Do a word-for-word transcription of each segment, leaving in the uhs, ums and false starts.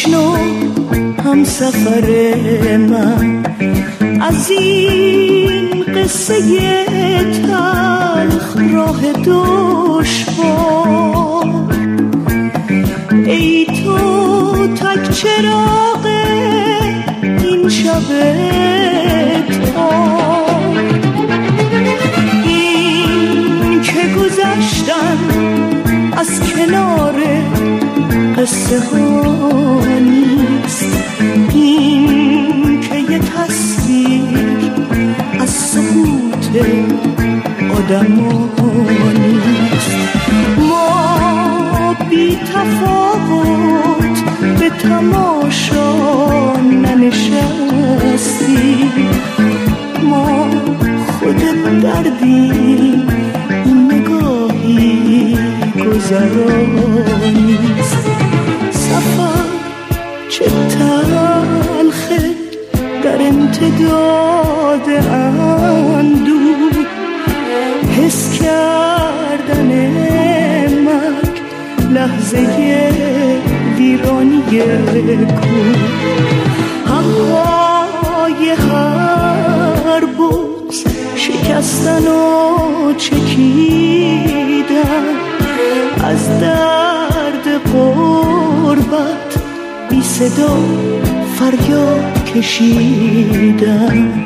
بشنو هم سفر من از این قصه تلخ راه دشوار. ای تو تک چراغ این شب تار، این که گذشتن از کنار قصه ها نیست، این که یه تصویر از سقوط آدم ها نیست. ما بی تفاوت به تماشا ننشستیم، ما خود دردیم، این نگاهی گذرانیست. سفر چه تلخه در امتداد اندوه، حس کردن مرگ لحظه ویرانی کوه. همهای هر بغض شکستن و چکیدن، از درد غربت بی صدا فریاد کشیدن.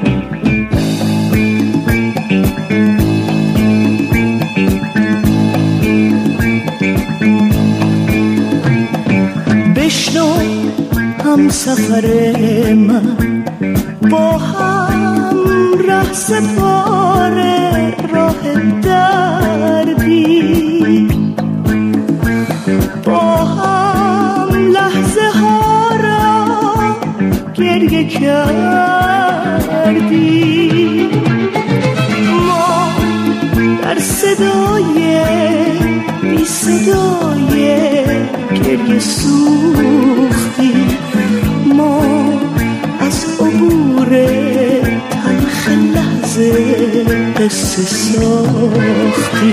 بشنو هم سفر من با هم ره سپاره راه دردی، با هم لحظه ها را گریه کردی. ما در صدای بی صدای گریه سوختی، ما از عبور تلخ لحظه قصه ساختی.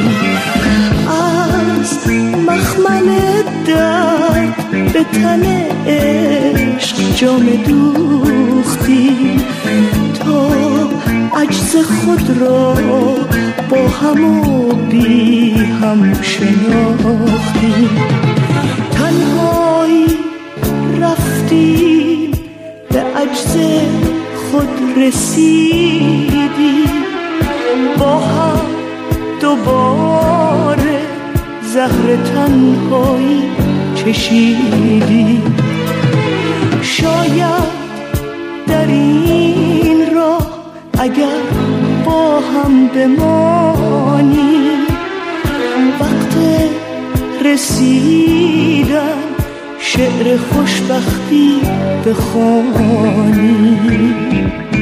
از مخمل درد به تن عشق جام دوختی، تا عجز خود را با هم و بی هم شناختی. تنهایی رفتیم به عجز خود رسیدیم، با هم دوباره زهر تنهایی چشیدیم. شاید در این راه اگر با هم بمانیم، وقت رسیدن شعر خوشبختی بخوانیم.